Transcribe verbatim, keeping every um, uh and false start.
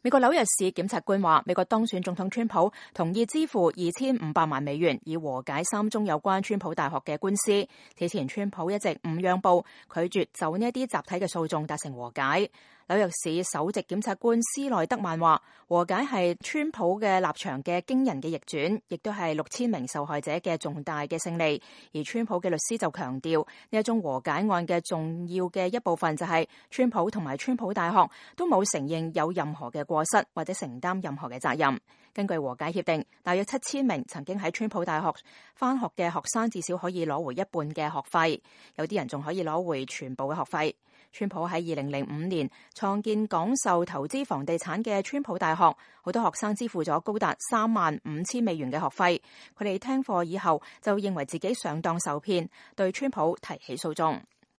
美國紐約市檢察官話，美國當選總統川普同意支付二千五百萬美元，以和解三宗有關川普大學嘅官司。此前川普一直唔讓步，拒絕就呢一啲集體嘅訴訟達成和解。紐約市首席檢察官斯內德曼話，和解係川普嘅立場嘅驚人嘅逆轉，亦都係六千名受害者嘅重大嘅勝利。而川普嘅律師就強調，呢一宗和解案嘅重要嘅一部分就係川普同埋川普大學都冇承認有任何嘅過失或者承擔任何嘅責任。根據和解協定，大約七千名曾經喺川普大學返學嘅學生至少可以攞回一半嘅學費，有啲人仲可以攞回全部嘅學費。川普喺二零零五年創建講授投資房地產嘅川普大學，好多學生支付咗高達三萬五千美元嘅學費。佢哋聽課以後就認為自己上當受騙，對川普提起訴訟。